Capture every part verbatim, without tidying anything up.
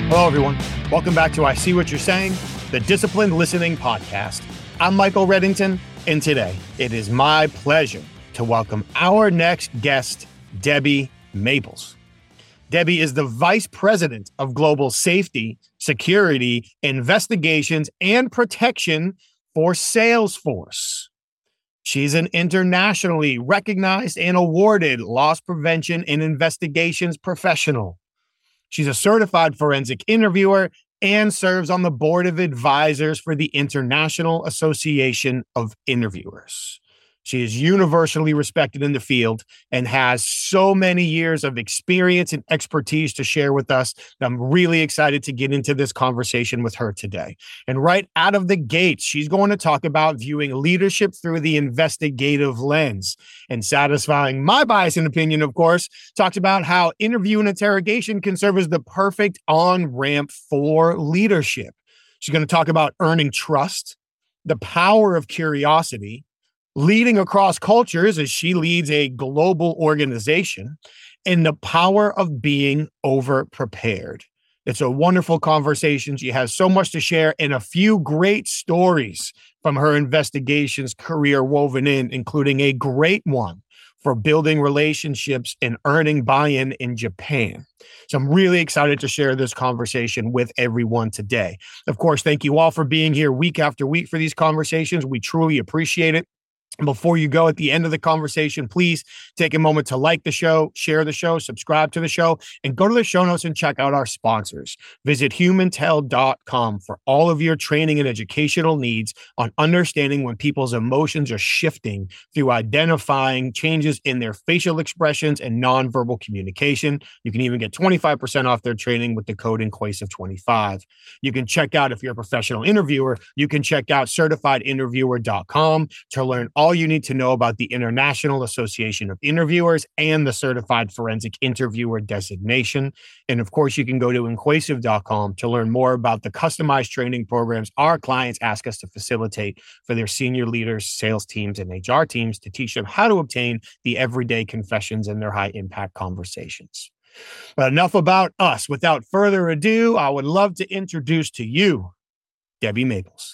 Hello, everyone. Welcome back to I See What You're Saying, the Disciplined Listening Podcast. I'm Michael Reddington, and today it is my pleasure to welcome our next guest, Debbie Maples. Debbie is the Vice President of Global Safety, Security, Investigations, and Protection for Salesforce. She's an internationally recognized and awarded loss prevention and investigations professional. She's a certified forensic interviewer and serves on the board of advisors for the International Association of Interviewers. She is universally respected in the field and has so many years of experience and expertise to share with us. I'm really excited to get into this conversation with her today. And right out of the gate, she's going to talk about viewing leadership through the investigative lens. And satisfying my bias and opinion, of course, talks about how interview and interrogation can serve as the perfect on-ramp for leadership. She's going to talk about earning trust, the power of curiosity, leading across cultures as she leads a global organization, and the power of being over-prepared. It's a wonderful conversation. She has so much to share and a few great stories from her investigations career woven in, including a great one for building relationships and earning buy-in in Japan. So I'm really excited to share this conversation with everyone today. Of course, thank you all for being here week after week for these conversations. We truly appreciate it. Before you go at the end of the conversation, please take a moment to like the show, share the show, subscribe to the show, and go to the show notes and check out our sponsors. Visit humantel dot com for all of your training and educational needs on understanding when people's emotions are shifting through identifying changes in their facial expressions and nonverbal communication. You can even get twenty-five percent off their training with the code Inquasive twenty-five. You can check out, if you're a professional interviewer, you can check out certified interviewer dot com to learn all you need to know about the International Association of Interviewers and the Certified Forensic Interviewer designation. And of course, you can go to Inquasive dot com to learn more about the customized training programs our clients ask us to facilitate for their senior leaders, sales teams, and H R teams to teach them how to obtain the everyday confessions in their high-impact conversations. But enough about us. Without further ado, I would love to introduce to you Debbie Maples.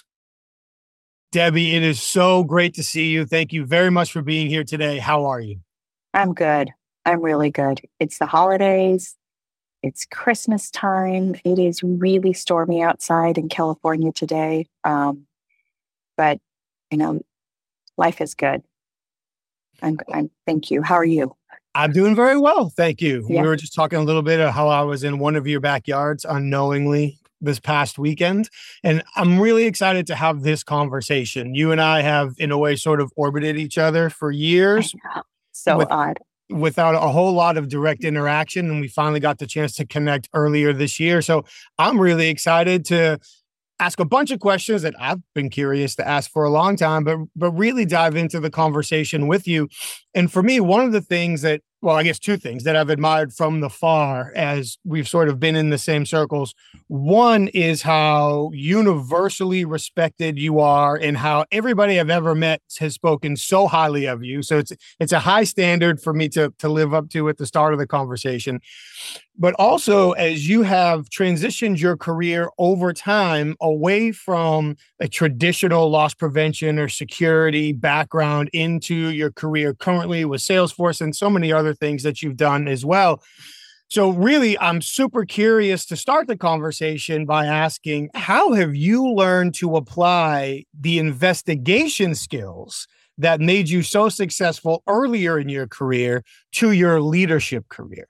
Debbie, it is so great to see you. Thank you very much for being here today. How are you? I'm good. I'm really good. It's the holidays. It's Christmas time. It is really stormy outside in California today. Um, but, you know, life is good. I'm, I'm, thank you. How are you? I'm doing very well. Thank you. Yeah. We were just talking a little bit of how I was in one of your backyards unknowingly this past weekend. And I'm really excited to have this conversation. You and I have, in a way, sort of orbited each other for years. So with, odd. Without a whole lot of direct interaction. And we finally got the chance to connect earlier this year. So I'm really excited to ask a bunch of questions that I've been curious to ask for a long time, but, but really dive into the conversation with you. And for me, one of the things that, well, I guess two things that I've admired from the far as we've sort of been in the same circles. One is how universally respected you are and how everybody I've ever met has spoken so highly of you. So it's it's a high standard for me to, to live up to at the start of the conversation. But also, as you have transitioned your career over time away from a traditional loss prevention or security background into your career currently with Salesforce and so many other things that you've done as well. So really, I'm super curious to start the conversation by asking, how have you learned to apply the investigation skills that made you so successful earlier in your career to your leadership career?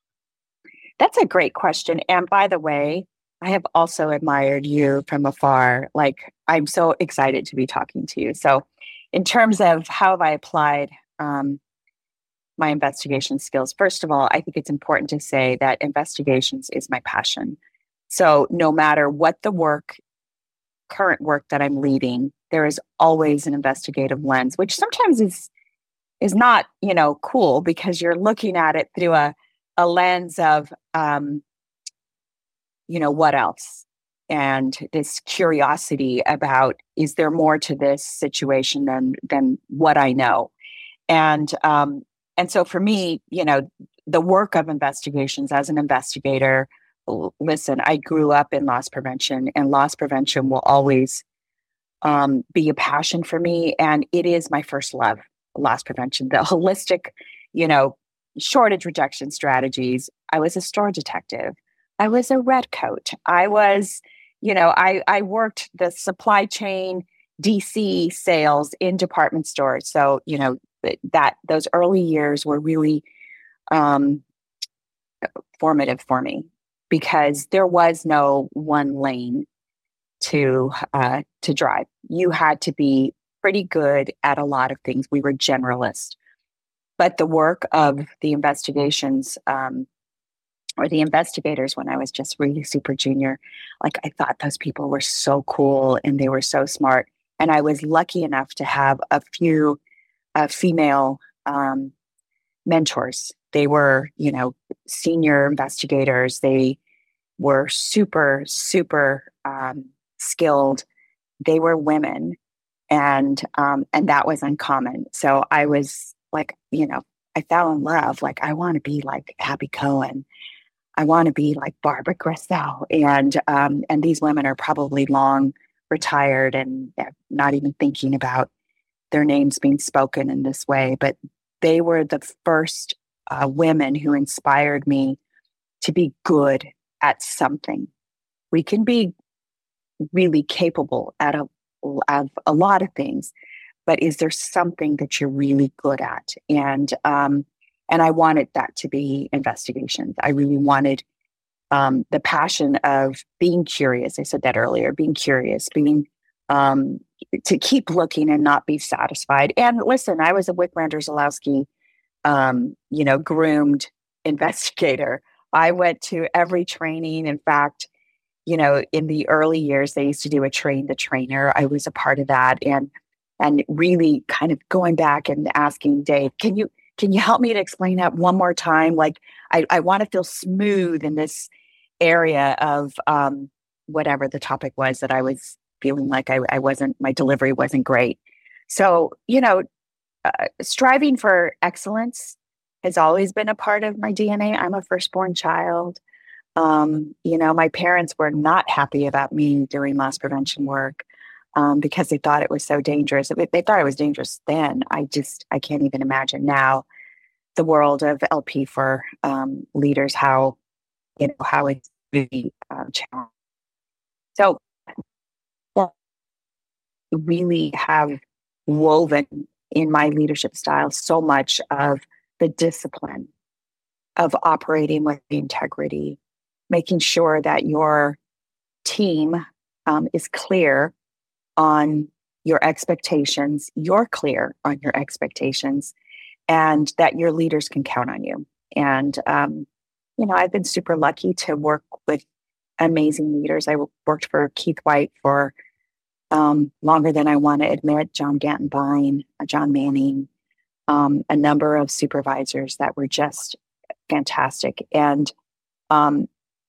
That's a great question. And by the way, I have also admired you from afar. Like, I'm so excited to be talking to you. So in terms of how have I applied um, my investigation skills, first of all, I think it's important to say that investigations is my passion. So no matter what the work, current work that I'm leading, there is always an investigative lens, which sometimes is is not, you know, cool because you're looking at it through a, a lens of, um, you know, what else? And this curiosity about, is there more to this situation than than what I know? And um, and so for me, you know, the work of investigations as an investigator l- listen, I grew up in loss prevention, and loss prevention will always um, be a passion for me. And it is my first love, loss prevention, the holistic, you know, shortage reduction strategies. I was a store detective. I was a red coat. I was, you know, I, I worked the supply chain D C sales in department stores. So, you know, th- that those early years were really um, formative for me because there was no one lane to uh, to drive. You had to be pretty good at a lot of things. We were generalists, but the work of the investigations um, or the investigators when I was just really super junior, like I thought those people were so cool and they were so smart. And I was lucky enough to have a few uh, female um, mentors. They were, you know, senior investigators. They were super, super um, skilled. They were women, and um, and that was uncommon. So I was like, you know, I fell in love. Like I want to be like Abby Cohen. I want to be like Barbara Grissel, and um, and these women are probably long retired and they're not even thinking about their names being spoken in this way. But they were the first uh, women who inspired me to be good at something. We can be really capable at a, of a lot of things, but is there something that you're really good at? And um, and I wanted that to be investigations. I really wanted um, the passion of being curious. I said that earlier, being curious, being um, to keep looking and not be satisfied. And listen, I was a Wickrander Zalowski, um, you know, groomed investigator. I went to every training. In fact, you know, in the early years, they used to do a train the trainer. I was a part of that, and and really kind of going back and asking Dave, can you can you help me to explain that one more time? Like, I, I want to feel smooth in this area of um, whatever the topic was that I was feeling like I, I wasn't, my delivery wasn't great. So, you know, uh, striving for excellence has always been a part of my D N A. I'm a firstborn child. Um, you know, my parents were not happy about me doing loss prevention work um, because they thought it was so dangerous. They, they thought it was dangerous then. I just, I can't even imagine now the world of L P for um, leaders, how, you know, how it's really um, challenging. So well, really have woven in my leadership style so much of the discipline of operating with integrity, making sure that your team um, is clear on your expectations, you're clear on your expectations, and that your leaders can count on you. And, um, you know, I've been super lucky to work with amazing leaders. I worked for Keith White for um, longer than I want to admit, John Gantenbein, uh, John Manning, um, a number of supervisors that were just fantastic. And um,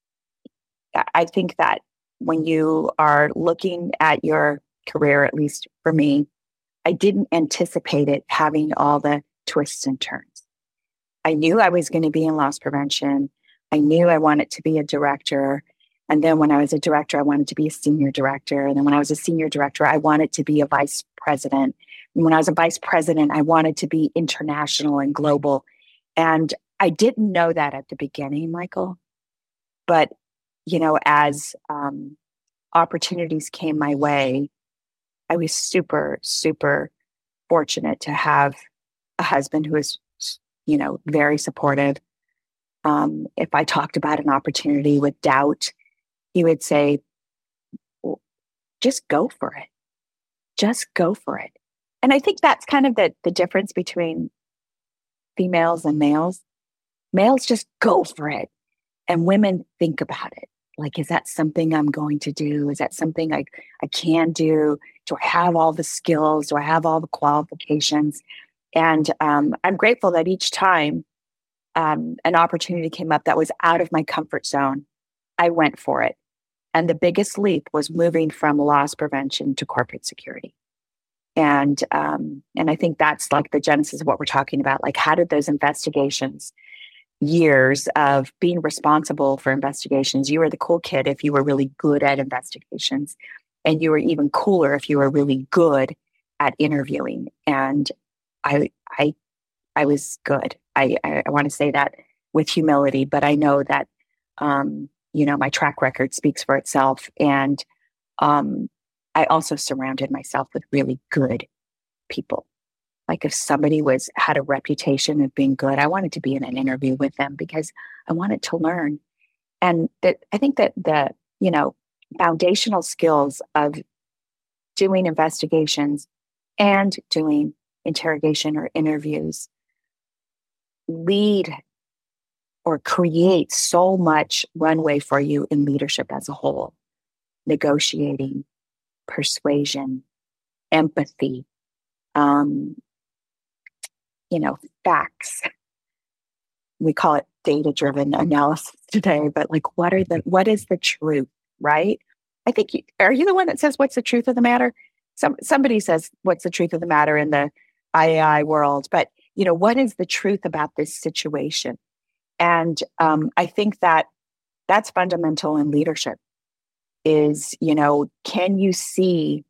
I think that when you are looking at your career, at least for me, I didn't anticipate it having all the twists and turns. I knew I was going to be in loss prevention. I knew I wanted to be a director. And then when I was a director, I wanted to be a senior director. And then when I was a senior director, I wanted to be a vice president. And when I was a vice president, I wanted to be international and global. And I didn't know that at the beginning, Michael. But, you know, as um, opportunities came my way, I was super, super fortunate to have a husband who is, you know, very supportive. Um, if I talked about an opportunity with doubt, he would say, well, just go for it. Just go for it. And I think that's kind of the, the difference between females and males. Males just go for it. And women think about it. Like, is that something I'm going to do? Is that something I, I can do? Do I have all the skills? Do I have all the qualifications? And um, I'm grateful that each time um, an opportunity came up that was out of my comfort zone, I went for it. And the biggest leap was moving from loss prevention to corporate security. And um, and I think that's like the genesis of what we're talking about. Like, how did those investigations, years of being responsible for investigations. You were the cool kid if you were really good at investigations, and you were even cooler if you were really good at interviewing. And I, I, I was good. I, I, I want to say that with humility, but I know that, um, you know, my track record speaks for itself. And um, I also surrounded myself with really good people. Like if somebody was had a reputation of being good, I wanted to be in an interview with them because I wanted to learn. And that I think that the, you know, foundational skills of doing investigations and doing interrogation or interviews lead or create so much runway for you in leadership as a whole. Negotiating, persuasion, empathy, um, you know, facts. We call it data-driven analysis today, but like, what are the, what is the truth, right? I think, you, are you the one that says, what's the truth of the matter? Some, somebody says, what's the truth of the matter in the I A I world? But, you know, what is the truth about this situation? And um, I think that that's fundamental in leadership is, you know, can you see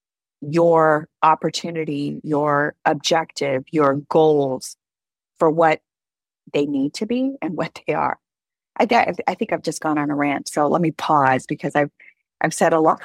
your opportunity, your objective, your goals for what they need to be and what they are? I, th- I think I've just gone on a rant. So let me pause because I've, I've said a lot.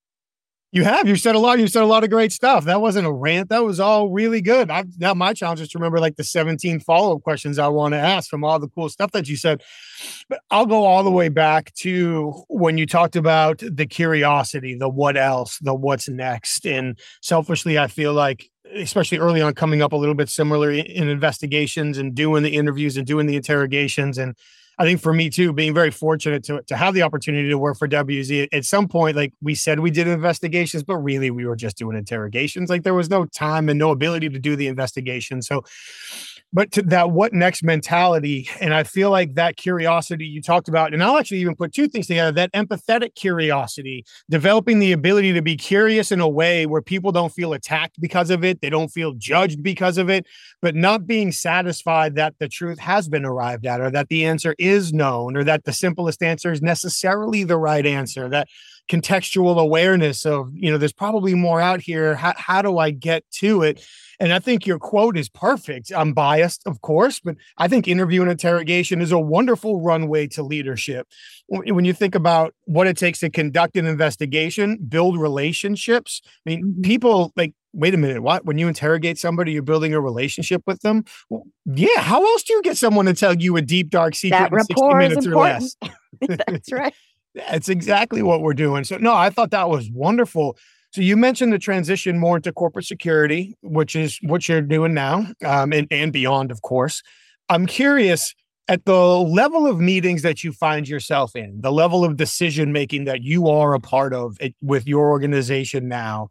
You have. You said a lot. You said a lot of great stuff. That wasn't a rant. That was all really good. I've, now my challenge is to remember like the seventeen follow-up questions I want to ask from all the cool stuff that you said. But I'll go all the way back to when you talked about the curiosity, the what else, the what's next. And selfishly, I feel like, especially early on, coming up a little bit similar in, in investigations and doing the interviews and doing the interrogations. And I think for me too, being very fortunate to, to have the opportunity to work for W Z at some point, like we said, we did investigations, but really we were just doing interrogations. Like there was no time and no ability to do the investigation. So, but to that what next mentality. And I feel like that curiosity you talked about, and I'll actually even put two things together, that empathetic curiosity, developing the ability to be curious in a way where people don't feel attacked because of it. They don't feel judged because of it, but not being satisfied that the truth has been arrived at, or that the answer is known, or that the simplest answer is necessarily the right answer, that contextual awareness of, you know, there's probably more out here. How, how do I get to it? And I think your quote is perfect. I'm biased, of course, but I think interview and interrogation is a wonderful runway to leadership. When you think about what it takes to conduct an investigation, build relationships. I mean, people like, wait a minute, what? When you interrogate somebody, you're building a relationship with them? Well, yeah. How else do you get someone to tell you a deep, dark secret that in sixty minutes or less? That's right. That's exactly what we're doing. So no, I thought that was wonderful. So you mentioned the transition more into corporate security, which is what you're doing now, um, and, and beyond, of course. I'm curious, at the level of meetings that you find yourself in, the level of decision-making that you are a part of it, with your organization now,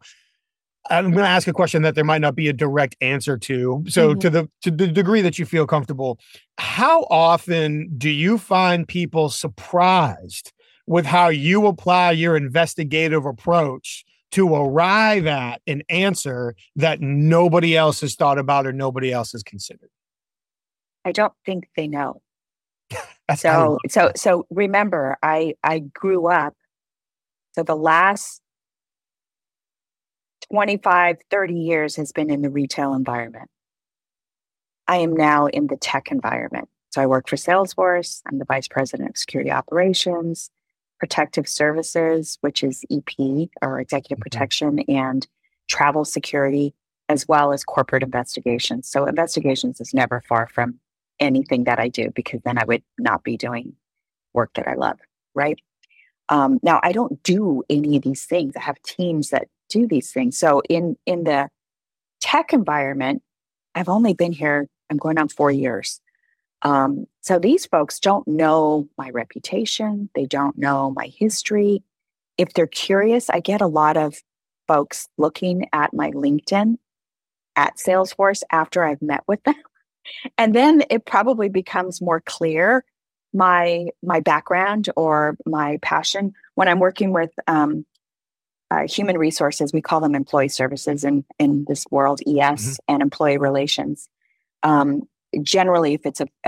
I'm going to ask a question that there might not be a direct answer to. So mm-hmm. to the to the degree that you feel comfortable, how often do you find people surprised with how you apply your investigative approach to arrive at an answer that nobody else has thought about or nobody else has considered? I don't think they know. so, so, so remember, I, I grew up. So the last twenty-five, thirty years has been in the retail environment. I am now in the tech environment. So I work for Salesforce. I'm the vice president of security operations, protective services, which is E P or executive mm-hmm. protection, and travel security, as well as corporate investigations. So investigations is never far from anything that I do, because then I would not be doing work that I love, right? Um, now, I don't do any of these things. I have teams that do these things. So in, in the tech environment, I've only been here, I'm going on four years. Um, so these folks don't know my reputation. They don't know my history. If they're curious, I get a lot of folks looking at my LinkedIn at Salesforce after I've met with them. And then it probably becomes more clear my my background or my passion when I'm working with um, uh, human resources. We call them employee services in, in this world, E S, mm-hmm. and employee relations. Um, generally, if it's a, a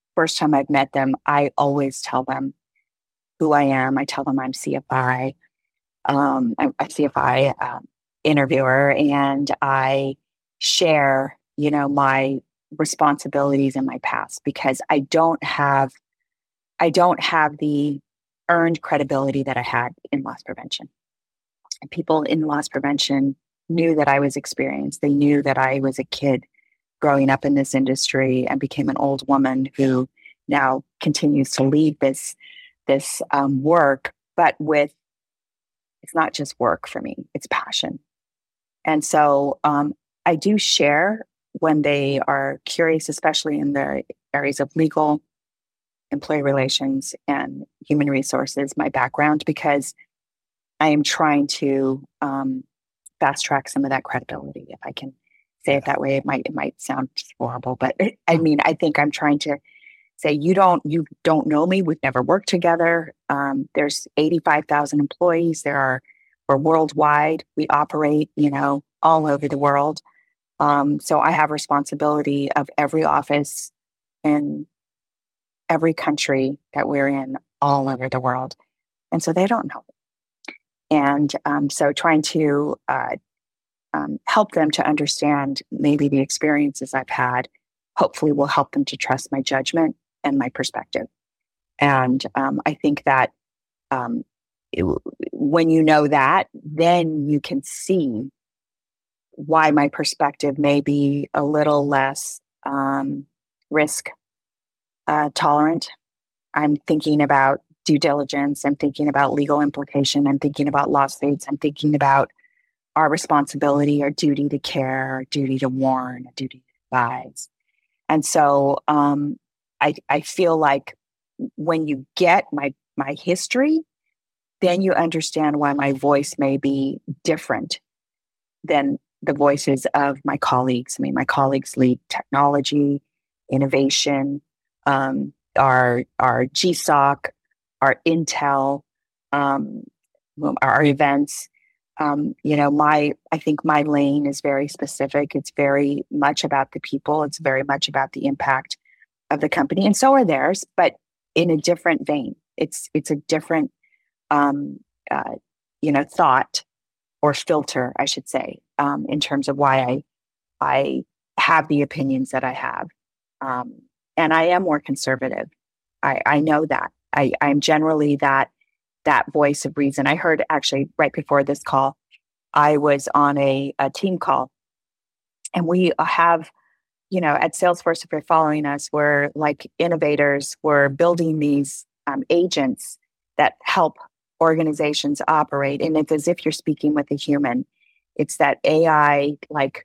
first time I've met them, I always tell them who I am. I tell them I'm C F I, um, I'm a C F I um, interviewer, and I share, you know, my responsibilities in my past, because I don't have, I don't have the earned credibility that I had in loss prevention. And people in loss prevention knew that I was experienced. They knew that I was a kid growing up in this industry and became an old woman who now continues to lead this this um, work, but with, it's not just work for me, it's passion. And so um, I do share when they are curious, especially in the areas of legal, employee relations, and human resources, my background, because I am trying to um, fast track some of that credibility. If I can say it that way, it might it might sound horrible, but it, I mean, I think I'm trying to say, you don't you don't know me. We've never worked together. Um, there's eighty-five thousand employees. There are we're worldwide. We operate, you know, all over the world. Um, so I have responsibility of every office in every country that we're in, all over the world, and so they don't know. And um, so trying to uh, um, help them to understand maybe the experiences I've had, hopefully will help them to trust my judgment and my perspective. And um, I think that um, it, when you know that, then you can see why my perspective may be a little less um, risk uh, tolerant. I'm thinking about due diligence. I'm thinking about legal implication. I'm thinking about lawsuits. I'm thinking about our responsibility, our duty to care, our duty to warn, our duty to advise. And so um, I, I feel like when you get my my history, then you understand why my voice may be different than the voices of my colleagues. I mean, my colleagues lead technology, innovation, um, our our G S O C, our Intel, um, our events. Um, you know, my I think my lane is very specific. It's very much about the people. It's very much about the impact of the company, and so are theirs, but in a different vein. It's it's a different, um, uh, you know, thought or filter, I should say, um, in terms of why I I have the opinions that I have, um, and I am more conservative. I, I know that I, I'm generally that that voice of reason. I heard actually right before this call, I was on a, a team call, and we have, you know, at Salesforce, if you're following us, we're like innovators. We're building these um, agents that help organizations operate. And it's as if you're speaking with a human. It's that A I, like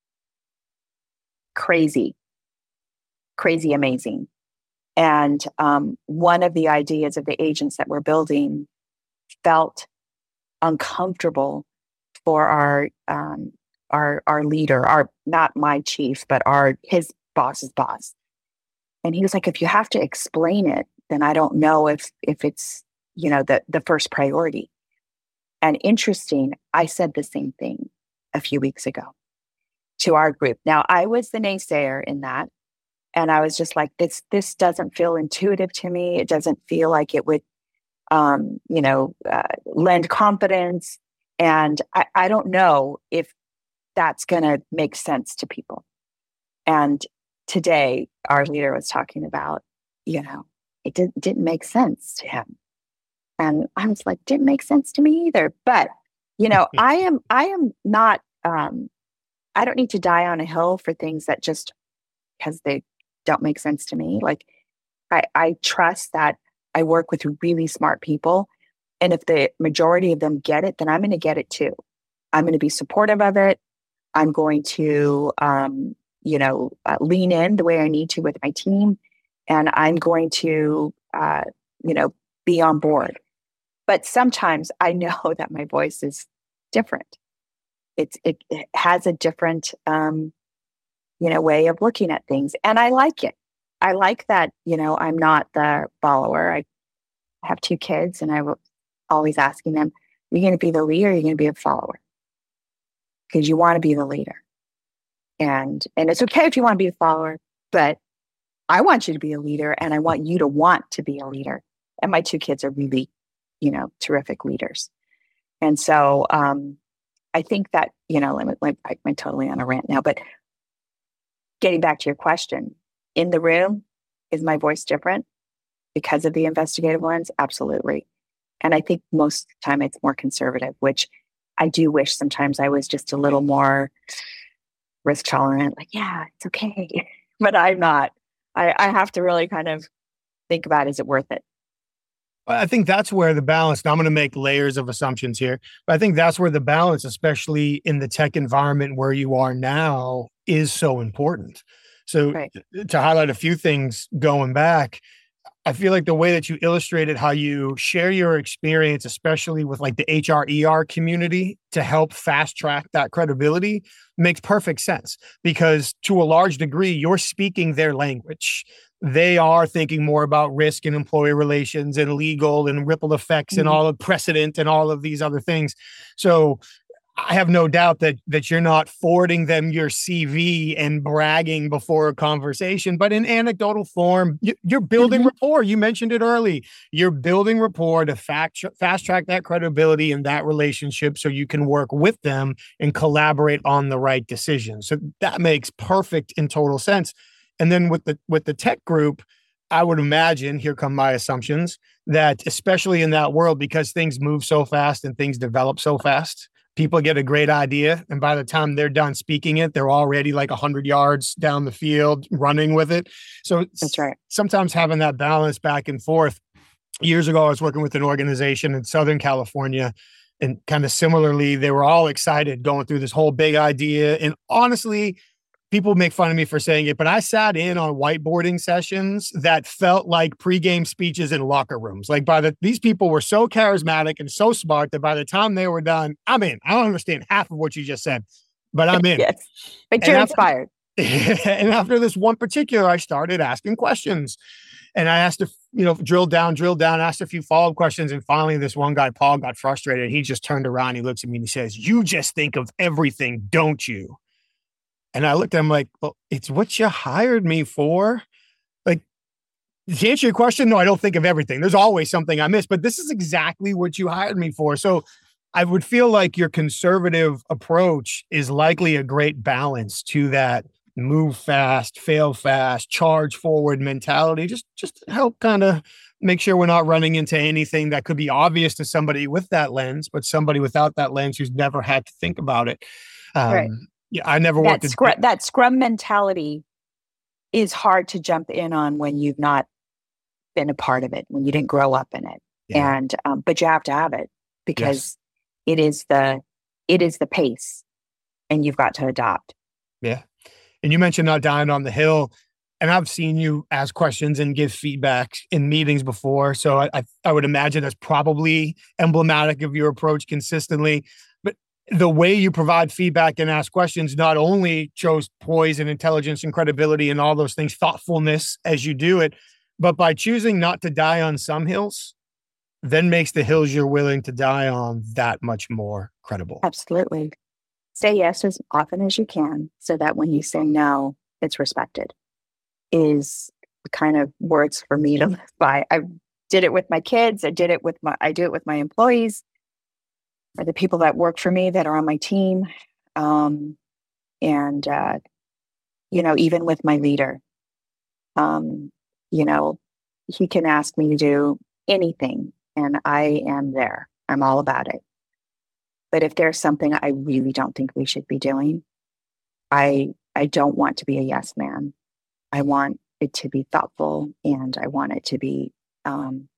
crazy, crazy amazing. And um, one of the ideas of the agents that we're building felt uncomfortable for our um, our our leader, our not my chief, but our his boss's boss. And he was like, if you have to explain it, then I don't know if if it's, you know, the the first priority. And interesting, I said the same thing a few weeks ago to our group. Now, I was the naysayer in that. And I was just like, this, this doesn't feel intuitive to me. It doesn't feel like it would, um, you know, uh, lend confidence. And I, I don't know if that's going to make sense to people. And today, our leader was talking about, you know, it didn't, didn't make sense to him. And I was like, didn't make sense to me either. But, you know, I am, I am not, um, I don't need to die on a hill for things that just because they don't make sense to me. Like I, I trust that I work with really smart people. And if the majority of them get it, then I'm going to get it too. I'm going to be supportive of it. I'm going to, um, you know, uh, lean in the way I need to with my team. And I'm going to, uh, you know, be on board. But sometimes I know that my voice is different. It's, it, it has a different, um, you know, way of looking at things. And I like it. I like that, you know, I'm not the follower. I have two kids and I was always asking them, you're going to be the leader, or you're going to be a follower? Because you want to be the leader. And, and it's okay if you want to be a follower, but I want you to be a leader, and I want you to want to be a leader. And my two kids are really, you know, terrific leaders. And so um, I think that, you know, let me, let me, I'm totally on a rant now, but getting back to your question, in the room, is my voice different because of the investigative lens? Absolutely. And I think most of the time it's more conservative, which I do wish sometimes I was just a little more risk tolerant, like, yeah, it's okay. But I'm not. I, I have to really kind of think about, is it worth it? I think that's where the balance, now I'm going to make layers of assumptions here, but I think that's where the balance, especially in the tech environment where you are now, is so important. So right. to highlight a few things going back, I feel like the way that you illustrated how you share your experience, especially with like the H R E R community to help fast track that credibility, makes perfect sense, because to a large degree, you're speaking their language. They are thinking more about risk and employee relations and legal and ripple effects mm-hmm. and all of precedent and all of these other things. So I have no doubt that that you're not forwarding them your C V and bragging before a conversation, but in anecdotal form, you're building mm-hmm. rapport. You mentioned it early. You're building rapport to fact, fast track that credibility and that relationship so you can work with them and collaborate on the right decision. So that makes perfect and total sense. And then with the with the tech group, I would imagine, here come my assumptions, that especially in that world, because things move so fast and things develop so fast, people get a great idea, and by the time they're done speaking it, they're already like one hundred yards down the field running with it. So that's right. Sometimes having that balance back and forth. Years ago, I was working with an organization in Southern California, and kind of similarly, they were all excited going through this whole big idea. And honestly, people make fun of me for saying it, but I sat in on whiteboarding sessions that felt like pregame speeches in locker rooms. Like by the, these people were so charismatic and so smart that by the time they were done, I'm in. I don't understand half of what you just said, but I'm in. Yes, but you're inspired. And after this one particular, I started asking questions, and I asked to, you know, drill down, drill down, asked a few follow-up questions. And finally, this one guy, Paul, got frustrated. He just turned around, he looks at me and he says, "You just think of everything, don't you?" And I looked at him like, well, it's what you hired me for. Like, to answer your question, no, I don't think of everything. There's always something I miss, but this is exactly what you hired me for. So I would feel like your conservative approach is likely a great balance to that move fast, fail fast, charge forward mentality. Just, just help kind of make sure we're not running into anything that could be obvious to somebody with that lens, but somebody without that lens who's never had to think about it. Um, right. Yeah, I never that worked. At- scrum, that scrum mentality is hard to jump in on when you've not been a part of it, when you didn't grow up in it. Yeah. And um, but you have to have it, because yes. it is the it is the pace, and you've got to adopt. Yeah, and you mentioned not dying on the hill, and I've seen you ask questions and give feedback in meetings before, so I I, I would imagine that's probably emblematic of your approach consistently. The way you provide feedback and ask questions not only shows poise and intelligence and credibility and all those things, thoughtfulness as you do it, but by choosing not to die on some hills, then makes the hills you're willing to die on that much more credible. Absolutely. Say yes as often as you can, so that when you say no, it's respected, is the kind of words for me to live by. I did it with my kids. I did it with my, I do it with my employees, or the people that work for me that are on my team. Um, and, uh, you know, even with my leader, um, you know, he can ask me to do anything and I am there. I'm all about it. But if there's something I really don't think we should be doing, I, I don't want to be a yes man. I want it to be thoughtful, and I want it to be, um,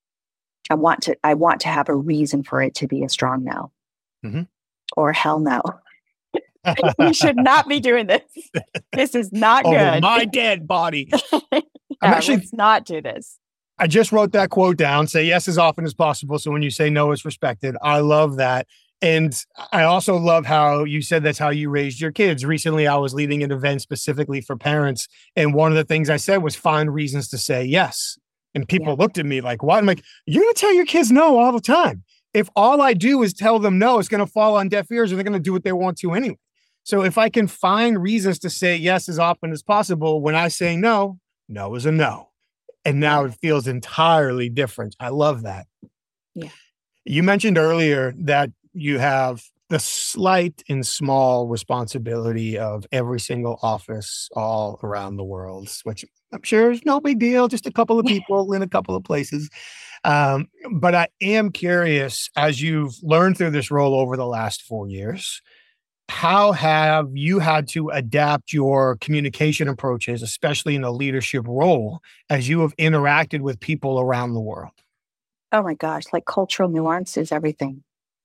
I want to, I want to have a reason for it to be a strong no, mm-hmm. or hell no. We should not be doing this. This is not Over good. My dead body. yeah, I'm actually, let's not do this. I just wrote that quote down. Say yes as often as possible. So when you say no, it's respected. I love that. And I also love how you said that's how you raised your kids. Recently, I was leading an event specifically for parents. And one of the things I said was find reasons to say yes. And people yeah. looked at me like, what? I'm like, you're going to tell your kids no all the time. If all I do is tell them no, it's going to fall on deaf ears and they're going to do what they want to anyway. So if I can find reasons to say yes as often as possible, when I say no, no is a no. And now Yeah. it feels entirely different. I love that. Yeah. You mentioned earlier that you have the slight and small responsibility of every single office all around the world, which I'm sure is no big deal, just a couple of people in a couple of places. Um, but I am curious, as you've learned through this role over the last four years, how have you had to adapt your communication approaches, especially in a leadership role, as you have interacted with people around the world? Oh my gosh, like cultural nuance is everything.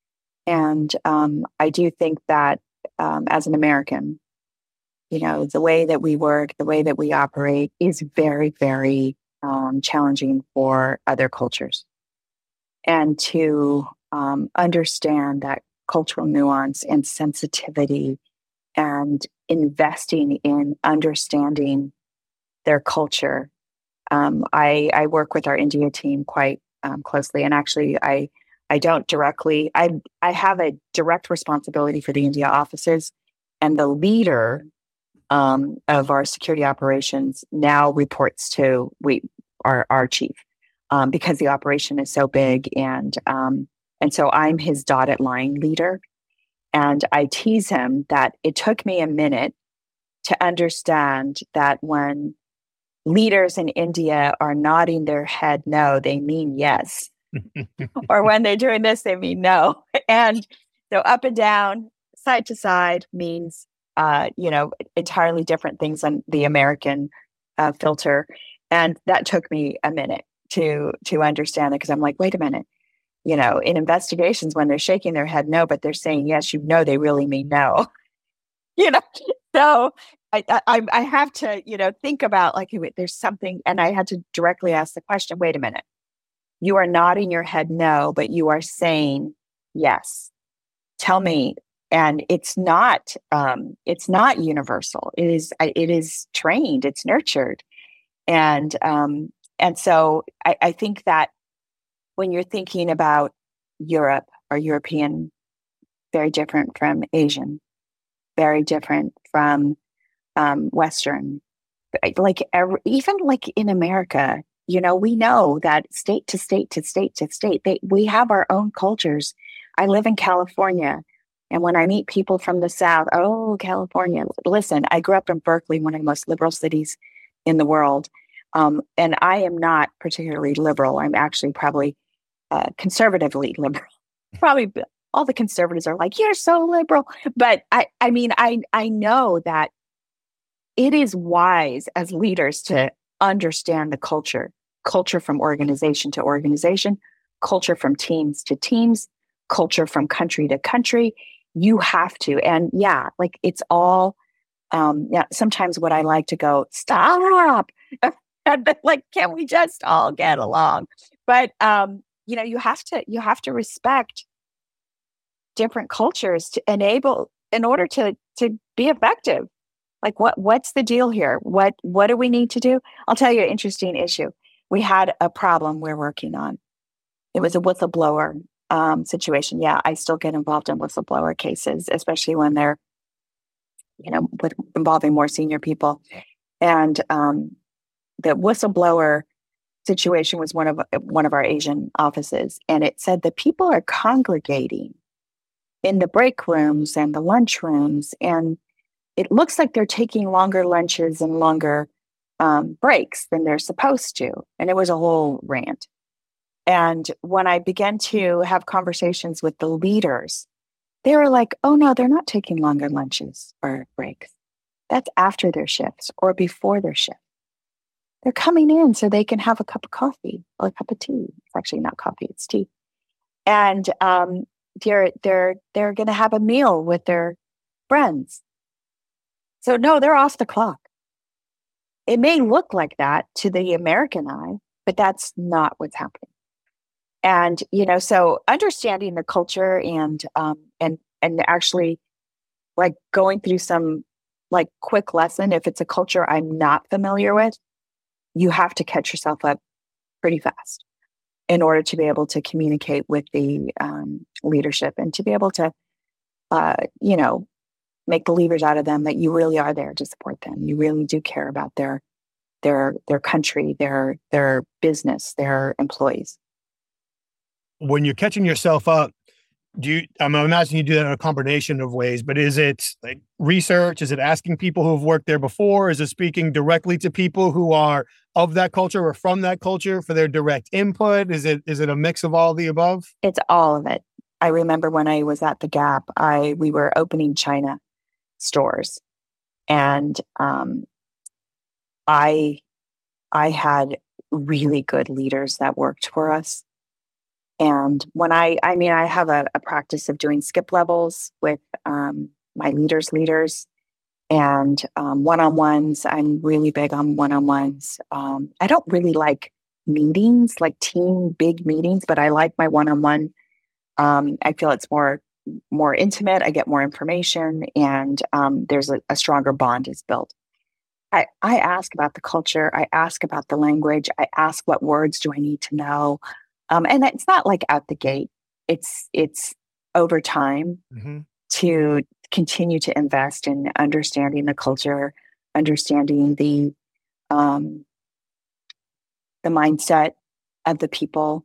And um, I do think that um, as an American, you know, the way that we work, the way that we operate is very, very um, challenging for other cultures. And to um, understand that cultural nuance and sensitivity and investing in understanding their culture. Um, I, I work with our India team quite um, closely, and actually, I I don't directly. I I have a direct responsibility for the India offices, and the leader um, of our security operations now reports to we our our chief um, because the operation is so big, and um, and so I'm his dotted line leader, and I tease him that it took me a minute to understand that when leaders in India are nodding their head no, they mean yes. Or when they're doing this, they mean no. And so up and down, side to side means, uh, you know, entirely different things on the American uh, filter. And that took me a minute to to understand it because I'm like, wait a minute. You know, in investigations, when they're shaking their head no, but they're saying yes, you know, they really mean no. You know, so I, I I have to, you know, think about like, wait, there's something, and I had to directly ask the question, wait a minute, you are nodding your head no, but you are saying yes. Tell me. And it's not, um, it's not universal. It is, it is trained, it's nurtured. And, um, and so I, I think that when you're thinking about Europe or European, very different from Asian, very different from um, Western, like every, even like in America, you know, we know that state to state to state to state, they, we have our own cultures. I live in California. And when I meet people from the South, oh, California, listen, I grew up in Berkeley, one of the most liberal cities in the world. Um, and I am not particularly liberal. I'm actually probably uh, conservatively liberal. Probably all the conservatives are like, you're so liberal. But I, I mean, I, I know that it is wise as leaders to understand the culture, culture from organization to organization, culture from teams to teams, culture from country to country. You have to. And yeah, like it's all, um, yeah, sometimes what I like to go, stop. Like, can we just all get along? But, um, you know, you have to, you have to respect different cultures to enable, in order to, to be effective. Like what, what's the deal here? What, what do we need to do? I'll tell you an interesting issue. We had a problem we're working on. It was a whistleblower um, situation. Yeah, I still get involved in whistleblower cases, especially when they're, you know, with involving more senior people. And um, the whistleblower situation was one of one of our Asian offices, and it said that people are congregating in the break rooms and the lunch rooms, and it looks like they're taking longer lunches and longer um, breaks than they're supposed to. And it was a whole rant. And when I began to have conversations with the leaders, they were like, oh, no, they're not taking longer lunches or breaks. That's after their shifts or before their shift. They're coming in so they can have a cup of coffee or a cup of tea. It's actually not coffee, it's tea. And um, they're, they're, they're going to have a meal with their friends. So no, they're off the clock. It may look like that to the American eye, but that's not what's happening. And, you know, so understanding the culture and, um, and, and actually like going through some like quick lesson, if it's a culture I'm not familiar with, you have to catch yourself up pretty fast in order to be able to communicate with the um, leadership and to be able to, uh, you know, make believers out of them that you really are there to support them. You really do care about their their their country, their their business, their employees. When you're catching yourself up, do you, I'm imagining you do that in a combination of ways, but is it like research? Is it asking people who have worked there before? Is it speaking directly to people who are of that culture or from that culture for their direct input? Is it, is it a mix of all the above? It's all of it. I remember when I was at the Gap, I, we were opening China stores, and, um, I, I had really good leaders that worked for us. And when I, I mean, I have a, a practice of doing skip levels with um, my leaders' leaders and um, one-on-ones. I'm really big on one-on-ones. Um, I don't really like meetings, like team big meetings, but I like my one-on-one. Um, I feel it's more more intimate. I get more information, and um, there's a, a stronger bond is built. I, I ask about the culture. I ask about the language. I ask what words do I need to know. Um, and it's not like out the gate. It's it's over time Mm-hmm. to continue to invest in understanding the culture, understanding the um, the mindset of the people.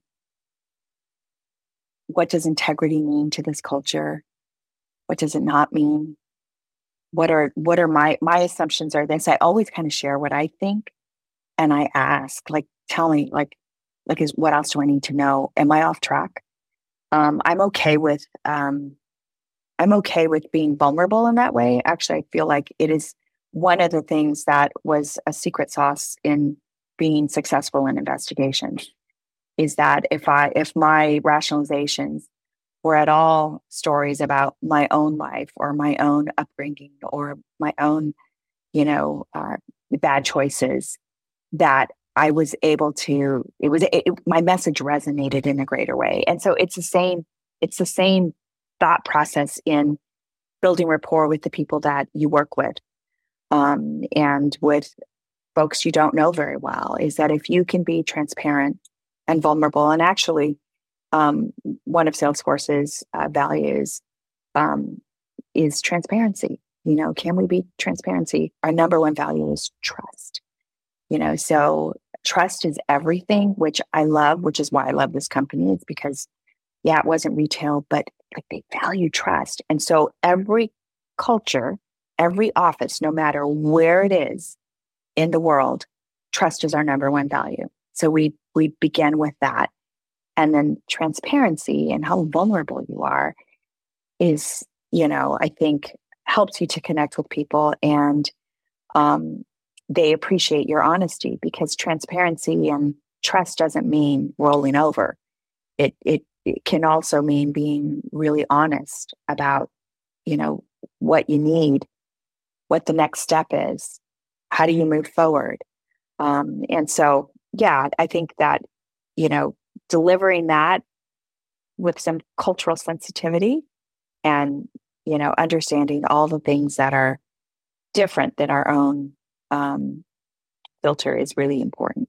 What does integrity mean to this culture? What does it not mean? What are what are my my assumptions are this? I always kind of share what I think, and I ask, like, tell me, like. Like, is what else do I need to know? Am I off track? Um, I'm okay with um, I'm okay with being vulnerable in that way. Actually, I feel like it is one of the things that was a secret sauce in being successful in investigations. Is that if I if my rationalizations were at all stories about my own life or my own upbringing or my own, you know, uh, bad choices, that I was able to, it was, it, my message resonated in a greater way. And so it's the same, it's the same thought process in building rapport with the people that you work with. Um, and with folks you don't know very well, is that if you can be transparent and vulnerable, and actually um, one of Salesforce's uh, values um, is transparency. You know, can we be transparency? Our number one value is trust. You know, so trust is everything, which I love, which is why I love this company. It's because, yeah, it wasn't retail, but like they value trust. And so every culture, every office, no matter where it is in the world, trust is our number one value. So we we begin with that. And then transparency and how vulnerable you are is, you know, I think helps you to connect with people, and um they appreciate your honesty, because transparency and trust doesn't mean rolling over. It, it it can also mean being really honest about, you know, what you need, what the next step is, how do you move forward. Um, and so, yeah, I think that, you know, delivering that with some cultural sensitivity and, you know, understanding all the things that are different than our own Um, filter is really important.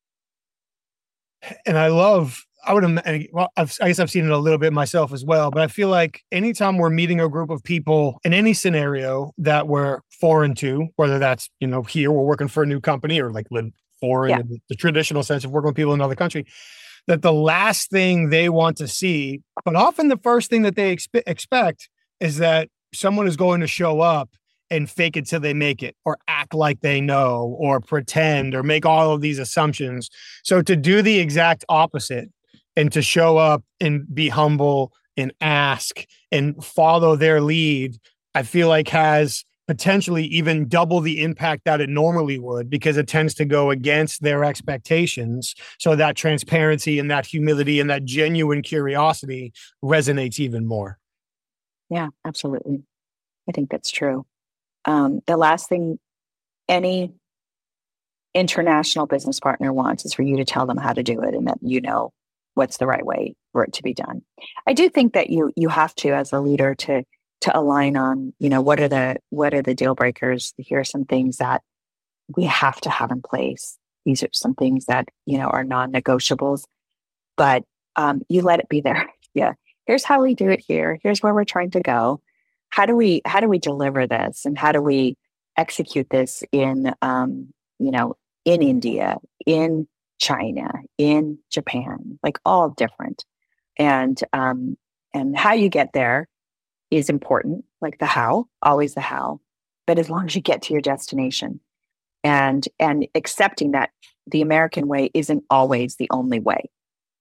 And I love, I would, well, I've, I guess I've seen it a little bit myself as well, but I feel like anytime we're meeting a group of people in any scenario that we're foreign to, whether that's, you know, here we're working for a new company or like live foreign Yeah. in the, the traditional sense of working with people in another country, that the last thing they want to see, but often the first thing that they expe- expect is that someone is going to show up and fake it till they make it, or act like they know, or pretend, or make all of these assumptions. So to do the exact opposite and to show up and be humble and ask and follow their lead, I feel like has potentially even double the impact that it normally would, because it tends to go against their expectations. So that transparency and that humility and that genuine curiosity resonates even more. Yeah, absolutely. I think that's true. Um, the last thing any international business partner wants is for you to tell them how to do it, and that you know what's the right way for it to be done. I do think that you you have to, as a leader, to to align on, you know, what are the what are the deal breakers. Here are some things that we have to have in place. These are some things that, you know, are non-negotiables, but um, you let it be there. Yeah. Here's how we do it here. Here's where we're trying to go. How do we, how do we deliver this? And how do we execute this in, um, you know, in India, in China, in Japan, like all different. And um, and how you get there is important, like the how, always the how. But as long as you get to your destination, and and accepting that the American way isn't always the only way.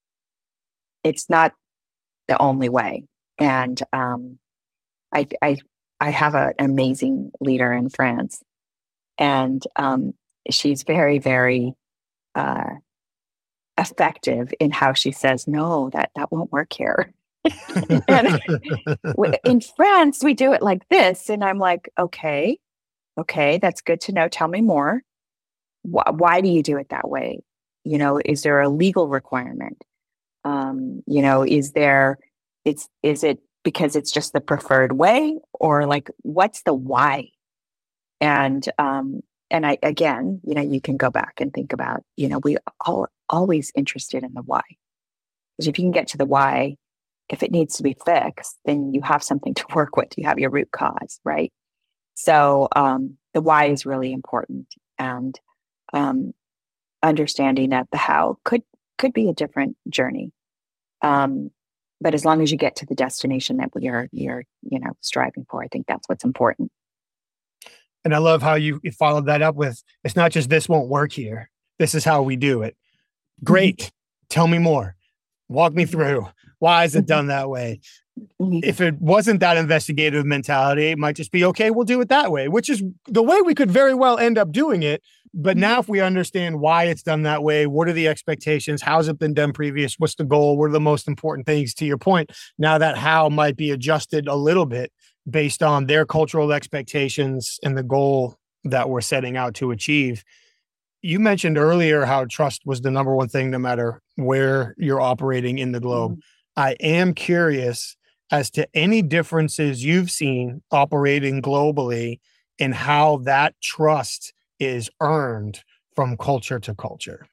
It's not the only way. And um, I I I have a, an amazing leader in France, and um, she's very very uh, effective in how she says, no, that that won't work here. And in France, we do it like this. And I'm like, okay, okay, that's good to know. Tell me more. Why, why do you do it that way? You know, is there a legal requirement? Um, you know, is there, it's, is it because it's just the preferred way, or like, what's the why? And, um, and I, again, you know, you can go back and think about, you know, we all always interested in the why. Because if you can get to the why, if it needs to be fixed, then you have something to work with. You have your root cause, right? So um, the why is really important, and um, understanding that the how could could be a different journey. Um, but as long as you get to the destination that you're you're you know striving for, I think that's what's important. And I love how you, you followed that up with, it's not just this won't work here. This is how we do it. Great. Mm-hmm. Tell me more. Walk me through. Why is it done that way? Mm-hmm. If it wasn't that investigative mentality, it might just be, okay, we'll do it that way, which is the way we could very well end up doing it. But now if we understand why it's done that way, what are the expectations? How's it been done previous? What's the goal? What are the most important things, to your point? Now that how might be adjusted a little bit based on their cultural expectations and the goal that we're setting out to achieve. You mentioned earlier how trust was the number one thing, no matter where you're operating in the globe. Mm-hmm. I am curious as to any differences you've seen operating globally in how that trust is earned from culture to culture.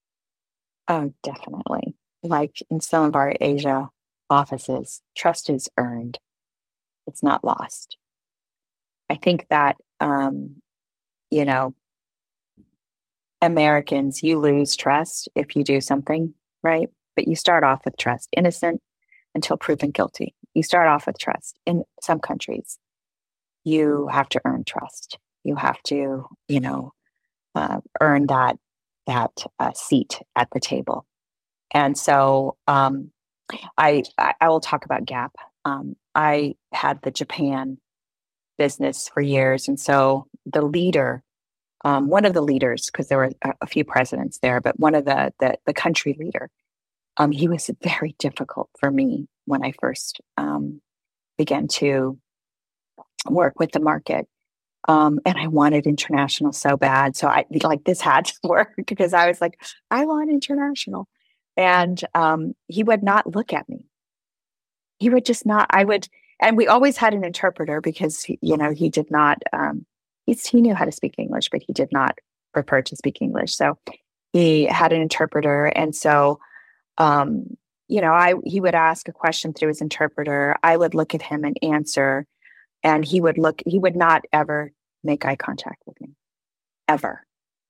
Oh, definitely. Like in some of our Asia offices, trust is earned. It's not lost. I think that, um, you know, Americans, you lose trust if you do something, right? But you start off with trust, innocent until proven guilty. You start off with trust. In some countries, you have to earn trust. You have to, you know, uh, earn that that uh, seat at the table. And so um, I, I I will talk about Gap. Um, I had the Japan business for years. And so the leader, um, one of the leaders, because there were a, a few presidents there, but one of the, the, the country leader, um, he was very difficult for me when I first um, began to work with the market. Um, and I wanted international so bad. So I like this had to work because I was like, I want international. And um, he would not look at me. He would just not, I would, and we always had an interpreter because, you know, he did not, um, he's, he knew how to speak English, but he did not prefer to speak English. So he had an interpreter. And so, um, you know, I, he would ask a question through his interpreter. I would look at him and answer, and he would look, he would not ever make eye contact with me, ever.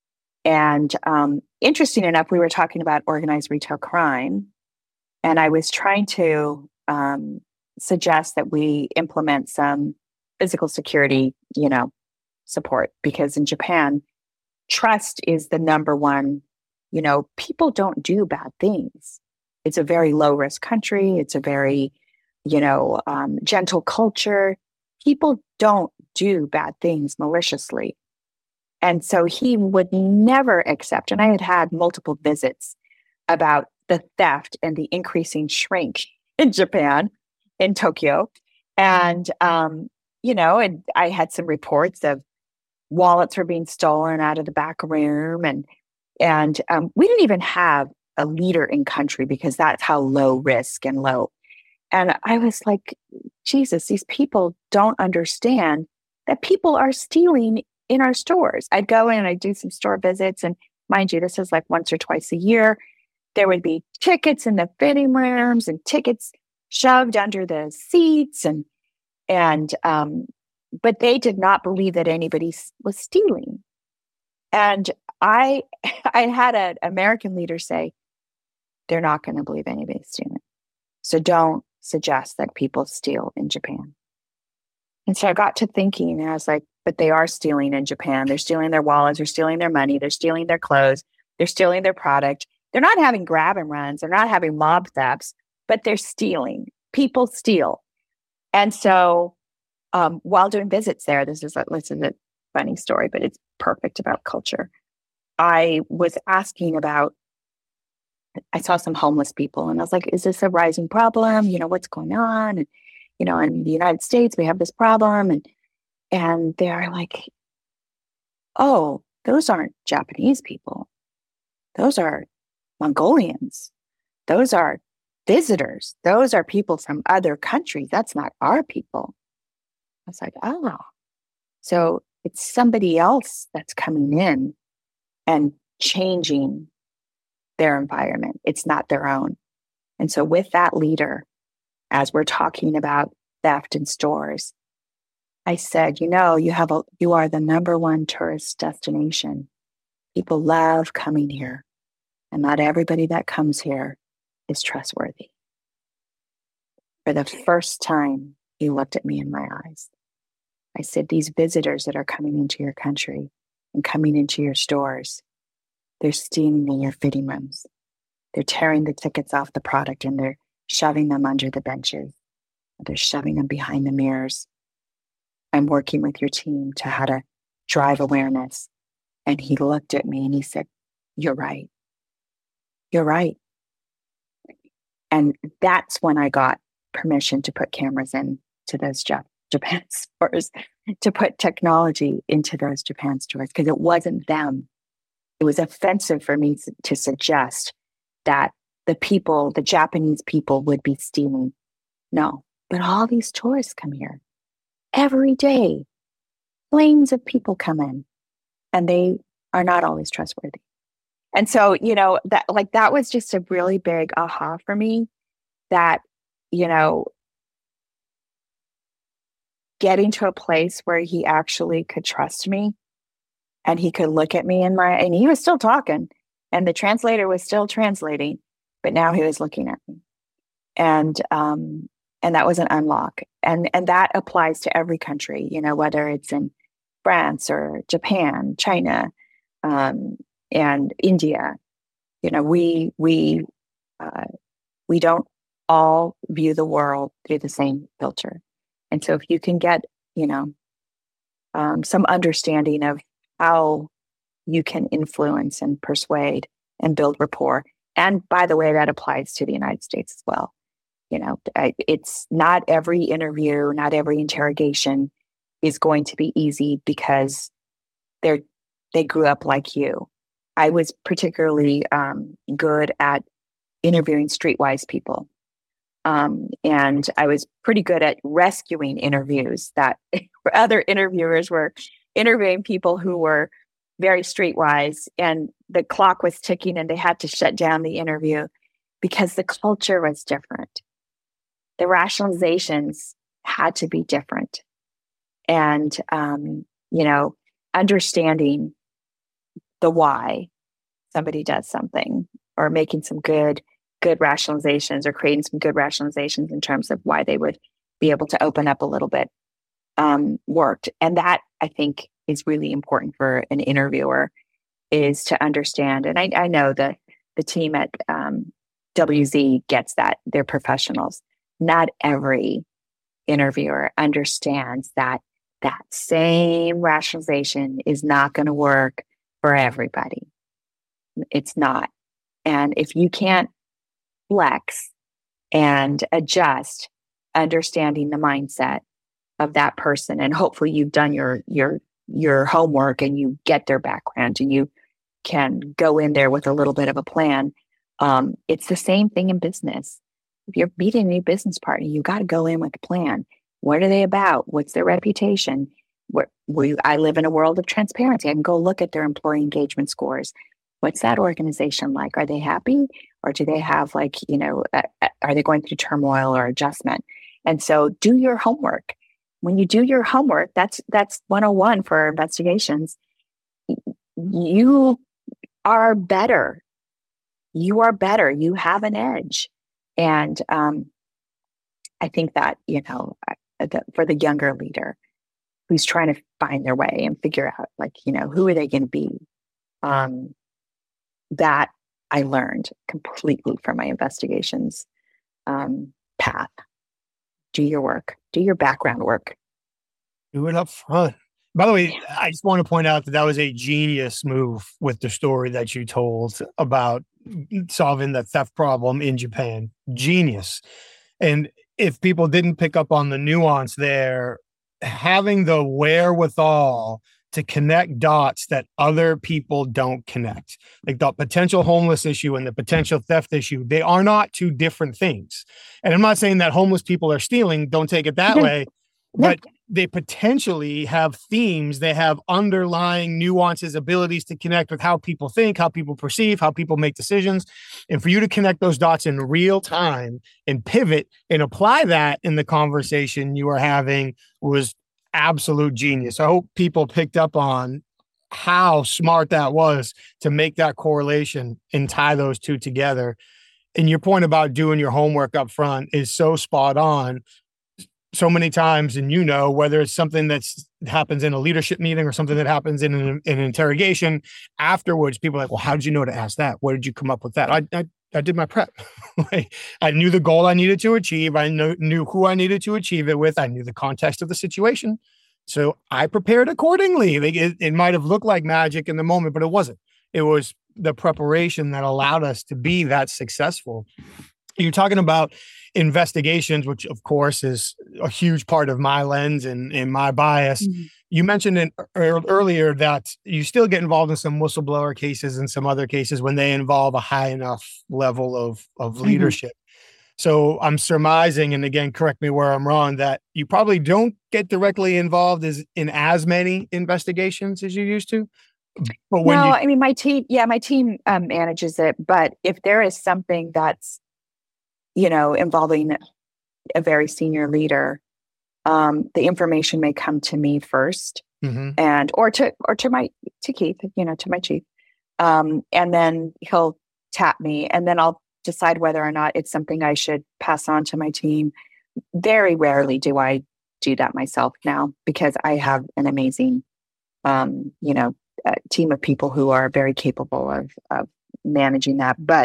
And um, interesting enough, we were talking about organized retail crime, and I was trying to um, suggest that we implement some physical security, you know, support, because in Japan, trust is the number one. You know, people don't do bad things. It's a very low risk country. It's a very, you know, um, gentle culture. People don't do bad things maliciously. And so he would never accept, and I had had multiple visits about the theft and the increasing shrink in Japan, in Tokyo. And, um, you know, and I had some reports of wallets were being stolen out of the back room. And, and um, we didn't even have a leader in country because that's how low risk and low. And I was like, Jesus, these people don't understand that people are stealing in our stores. I'd go in and I'd do some store visits. And mind you, this is like once or twice a year. There would be tickets in the fitting rooms and tickets shoved under the seats. And, and, um, but they did not believe that anybody was stealing. And I, I had an American leader say, they're not going to believe anybody's stealing. So don't suggest that people steal in Japan. And so I got to thinking, and I was like, but they are stealing in Japan. They're stealing their wallets. They're stealing their money. They're stealing their clothes. They're stealing their product. They're not having grab and runs. They're not having mob thefts, but they're stealing. People steal. And so um, while doing visits there, this is, a, this is a funny story, but it's perfect about culture. I was asking about, I saw some homeless people and I was like, is this a rising problem? You know, what's going on? And, you know, in the United States, we have this problem. And, and they're like, oh, those aren't Japanese people. Those are Mongolians. Those are visitors. Those are people from other countries. That's not our people. I was like, oh, so it's somebody else that's coming in and changing their environment. It's not their own. And so with that leader, as we're talking about theft in stores, I said, you know, you have a, you are the number one tourist destination. People love coming here, and not everybody that comes here is trustworthy. For the first time, he looked at me in my eyes. I said, these visitors that are coming into your country and coming into your stores, they're stealing in your fitting rooms. They're tearing the tickets off the product and they're shoving them under the benches. They're shoving them behind the mirrors. I'm working with your team to how to drive awareness. And he looked at me and he said, you're right. You're right. And that's when I got permission to put cameras in to those Jap- Japan stores, to put technology into those Japan stores, because it wasn't them. It was offensive for me to suggest that the people, the Japanese people, would be stealing. No, but all these tourists come here every day. Planes of people come in, and they are not always trustworthy. And so, you know, that like that was just a really big aha for me, that, you know, getting to a place where he actually could trust me and he could look at me in my, and he was still talking and the translator was still translating, but now he was looking at me. And, um, and that was an unlock. And, and that applies to every country, you know, whether it's in France or Japan, China, um, and India. You know, we, we, uh, we don't all view the world through the same filter. And so if you can get, you know, um, some understanding of how you can influence and persuade and build rapport. And by the way, that applies to the United States as well. You know, it's not every interview, not every interrogation is going to be easy because they're, they grew up like you. I was particularly um, good at interviewing streetwise people. Um, and I was pretty good at rescuing interviews that other interviewers were interviewing people who were very streetwise, and the clock was ticking and they had to shut down the interview because the culture was different. The rationalizations had to be different. And, um, you know, understanding the why somebody does something, or making some good good rationalizations, or creating some good rationalizations in terms of why they would be able to open up a little bit, um, worked. And that, I think, is really important for an interviewer, is to understand. And I, I know that the team at um, W Z gets that. They're professionals. Not every interviewer understands that that same rationalization is not going to work for everybody. It's not. And if you can't flex and adjust, understanding the mindset of that person, and hopefully you've done your your your homework and you get their background and you can go in there with a little bit of a plan. Um, it's the same thing in business. If you're meeting a new business partner, you got to go in with a plan. What are they about? What's their reputation? Where, where you, I live in a world of transparency. I can go look at their employee engagement scores. What's that organization like? Are they happy? Or do they have, like, you know, uh, are they going through turmoil or adjustment? And so do your homework. When you do your homework, that's that's one oh one for investigations. you are better. You are better. You have an edge. And um, I think that, you know, the, for the younger leader who's trying to find their way and figure out, like, you know, who are they going to be? Um, that I learned completely from my investigations um, path. Do your work, do your background work. Do it up front. By the way, I just want to point out that that was a genius move with the story that you told about solving the theft problem in Japan. Genius. And if people didn't pick up on the nuance there, having the wherewithal to connect dots that other people don't connect, like the potential homeless issue and the potential theft issue, they are not two different things. And I'm not saying that homeless people are stealing, don't take it that way, but they potentially have themes, they have underlying nuances, abilities to connect with how people think, how people perceive, how people make decisions. And for you to connect those dots in real time and pivot and apply that in the conversation you are having was absolute genius. I hope people picked up on how smart that was to make that correlation and tie those two together. And your point about doing your homework up front is so spot on. So many times, and you know, whether it's something that happens in a leadership meeting or something that happens in an, in an interrogation, afterwards, people are like, well, how did you know to ask that? Where did you come up with that? I I, I did my prep. Like, I knew the goal I needed to achieve. I knew, knew who I needed to achieve it with. I knew the context of the situation. So I prepared accordingly. Like, it, it might have looked like magic in the moment, but it wasn't. It was the preparation that allowed us to be that successful. You're talking about investigations, which of course is a huge part of my lens and, and my bias. Mm-hmm. You mentioned in, er, earlier that you still get involved in some whistleblower cases and some other cases when they involve a high enough level of, of leadership. Mm-hmm. So I'm surmising, and again, correct me where I'm wrong, that you probably don't get directly involved as, in as many investigations as you used to. But when no, you- I mean, my team, yeah, my team um, manages it. But if there is something that's, you know, involving a very senior leader, um, the information may come to me first, mm-hmm. and or to or to my to Keith, you know, to my chief, um, and then he'll tap me, and then I'll decide whether or not it's something I should pass on to my team. Very rarely do I do that myself now, because I have an amazing, um, you know, uh, team of people who are very capable of of managing that, but.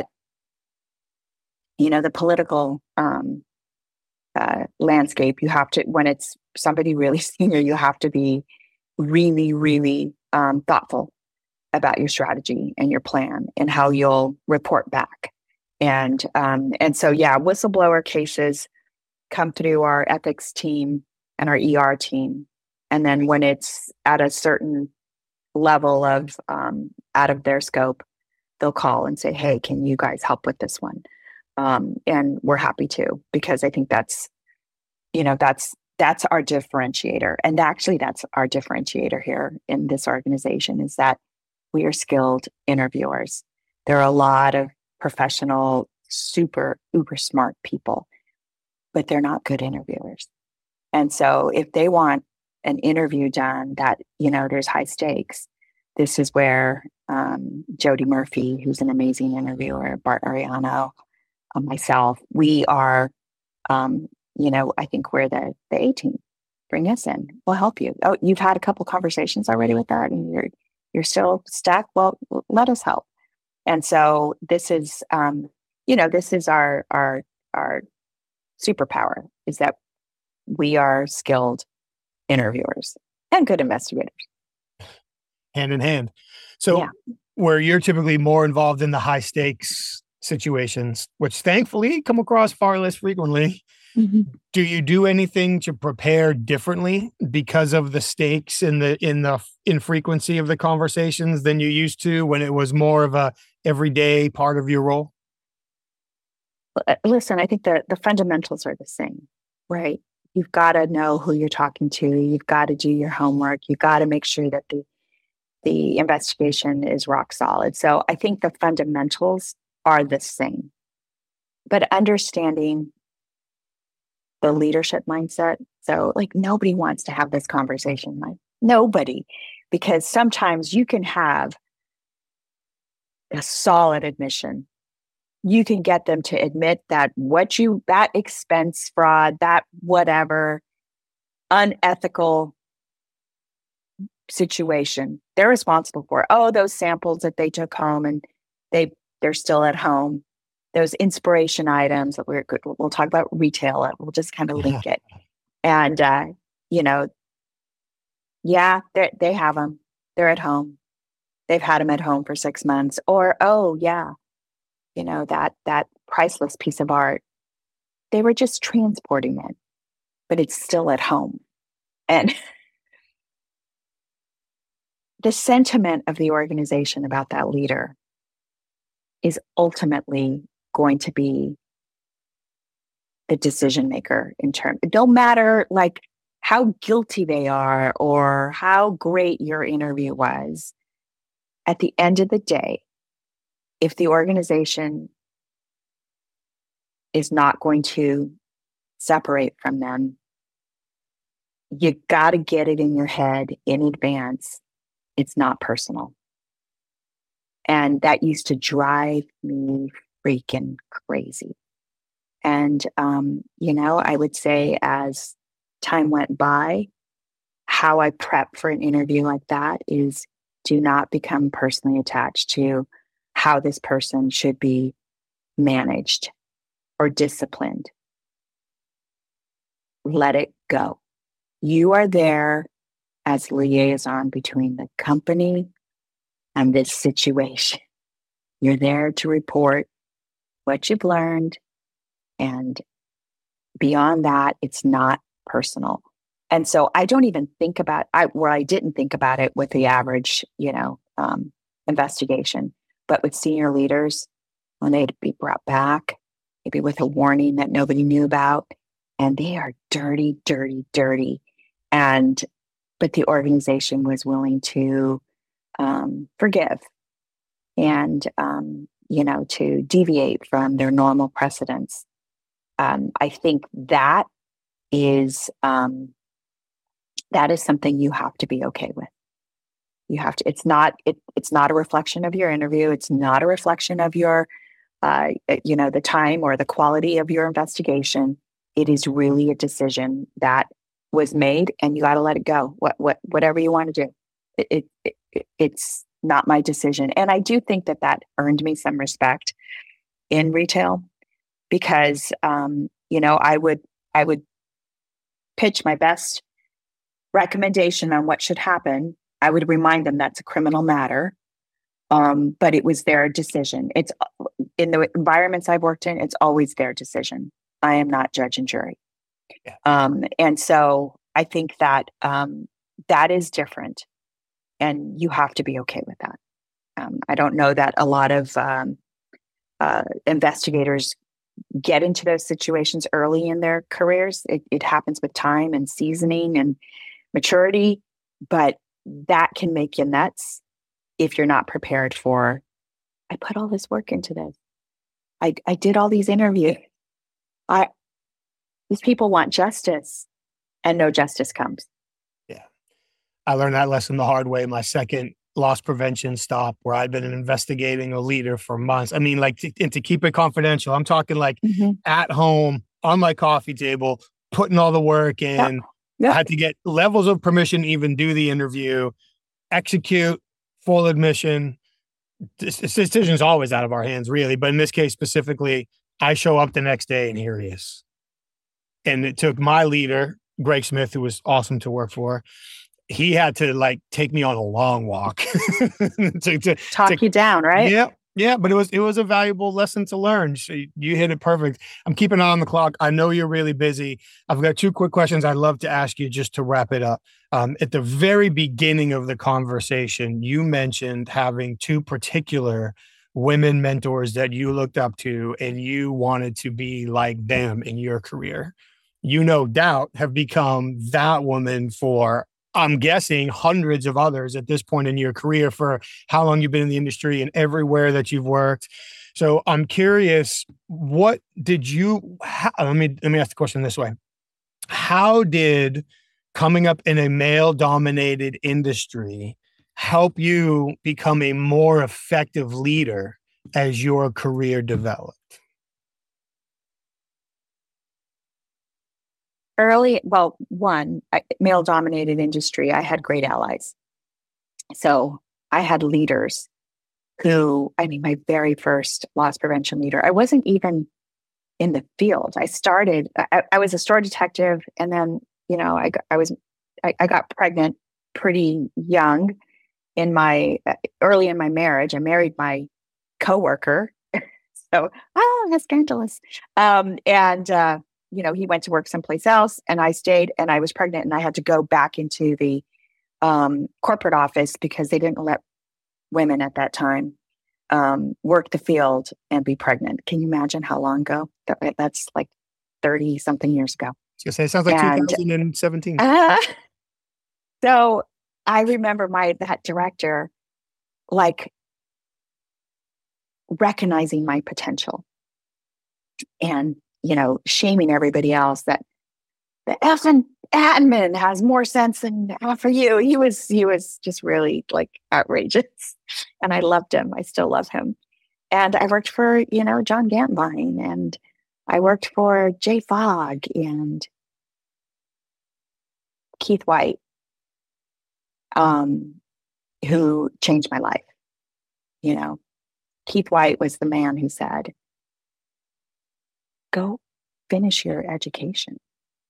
You know, the political um, uh, landscape, you have to, when it's somebody really senior, you have to be really, really um, thoughtful about your strategy and your plan and how you'll report back. And, um, and so, yeah, whistleblower cases come through our ethics team and our E R team. And then when it's at a certain level of um, out of their scope, they'll call and say, hey, can you guys help with this one? Um, and we're happy to, because I think that's, you know, that's, that's our differentiator. And actually that's our differentiator here in this organization, is that we are skilled interviewers. There are a lot of professional, super, uber smart people, but they're not good interviewers. And so if they want an interview done that, you know, there's high stakes, this is where um, Jody Murphy, who's an amazing interviewer, Bart Ariano, myself, we are, um, you know, I think we're the the A team. Bring us in. We'll help you. Oh, you've had a couple conversations already with that, and you're you're still stuck. Well, let us help. And so this is, um, you know, this is our our our superpower, is that we are skilled interviewers and good investigators. Hand in hand. So yeah. Where you're typically more involved in the high stakes situations, which thankfully come across far less frequently, mm-hmm. do you do anything to prepare differently because of the stakes in the in the infrequency of the conversations than you used to when it was more of a everyday part of your role? Listen, I think the the fundamentals are the same, right? You've got to know who you're talking to. You've got to do your homework. You've got to make sure that the the investigation is rock solid. So I think the fundamentals are the same, but understanding the leadership mindset. So like, nobody wants to have this conversation. Like, nobody, because sometimes you can have a solid admission. You can get them to admit that what you, that expense fraud, that whatever unethical situation they're responsible for. Oh, those samples that they took home and they, they're still at home. Those inspiration items that we're, we'll talk about retail. We'll just kind of link it. And, uh, you know, yeah, they they have them. They're at home. They've had them at home for six months. Or, oh, yeah, you know, that that priceless piece of art, they were just transporting it, but it's still at home. And the sentiment of the organization about that leader is ultimately going to be the decision maker in terms. It don't matter like how guilty they are or how great your interview was. At the end of the day, if the organization is not going to separate from them, you got to get it in your head in advance. It's not personal. And that used to drive me freaking crazy. And, um, you know, I would say as time went by, how I prep for an interview like that is do not become personally attached to how this person should be managed or disciplined. Let it go. You are there as liaison between the company and this situation. You're there to report what you've learned. And beyond that, it's not personal. And so I don't even think about I where I didn't think about it with the average, you know, um, investigation, but with senior leaders, when they'd be brought back, maybe with a warning that nobody knew about, and they are dirty, dirty, dirty. And but the organization was willing to um, forgive and um, you know, to deviate from their normal precedents. Um, I think that is um, that is something you have to be okay with. You have to. It's not. It, it's not a reflection of your interview. It's not a reflection of your, uh, you know, the time or the quality of your investigation. It is really a decision that was made, and you got to let it go. What, what, whatever you want to do. It, it, it, it's not my decision, and I do think that that earned me some respect in retail. Because, um, you know, I would I would pitch my best recommendation on what should happen. I would remind them that's a criminal matter, um, but it was their decision. It's in the environments I've worked in. It's always their decision. I am not judge and jury, yeah. um, and so I think that um, that is different, and you have to be okay with that. Um, I don't know that a lot of um, uh, investigators get into those situations early in their careers. It, it happens with time and seasoning and maturity, but that can make you nuts if you're not prepared for, I put all this work into this. I, I did all these interviews. I, these people want justice and no justice comes. Yeah. I learned that lesson the hard way. My second loss prevention stop where I'd been investigating a leader for months. I mean, like, to, and to keep it confidential, I'm talking like mm-hmm. at home on my coffee table, putting all the work in. Yep. Yep. I had to get levels of permission to even do the interview, execute, full admission. This, this decision is always out of our hands, really. But in this case specifically, I show up the next day and here he is. And it took my leader, Greg Smith, who was awesome to work for, he had to like take me on a long walk to, to talk to, you down, right? Yeah. Yeah. But it was, it was a valuable lesson to learn. So you, you hit it perfect. I'm keeping an eye on the clock. I know you're really busy. I've got two quick questions I'd love to ask you just to wrap it up. Um, at the very beginning of the conversation, you mentioned having two particular women mentors that you looked up to and you wanted to be like them in your career. You no doubt have become that woman for, I'm guessing, hundreds of others at this point in your career for how long you've been in the industry and everywhere that you've worked. So I'm curious, what did you, how, let me, let me ask the question this way. How did coming up in a male dominated industry help you become a more effective leader as your career developed? Early, well, one, male dominated industry, I had great allies. So I had leaders who, I mean, my very first loss prevention leader, I wasn't even in the field. I started, I, I was a store detective, and then, you know, I, I was, I, I got pregnant pretty young in my, early in my marriage. I married my coworker. So, oh, that's scandalous. Um, and, uh, you know, he went to work someplace else, and I stayed, and I was pregnant, and I had to go back into the um, corporate office because they didn't let women at that time um, work the field and be pregnant. Can you imagine how long ago? That, that's like thirty something years ago. I was gonna say, it sounds like and, two thousand seventeen. Uh, so I remember my, that director, like, recognizing my potential and, you know, shaming everybody else that the effing admin has more sense than for you. He was, he was just really like outrageous, and I loved him. I still love him. And I worked for, you know, John Gantline, and I worked for Jay Fogg and Keith White, um, who changed my life. You know, Keith White was the man who said, go finish your education.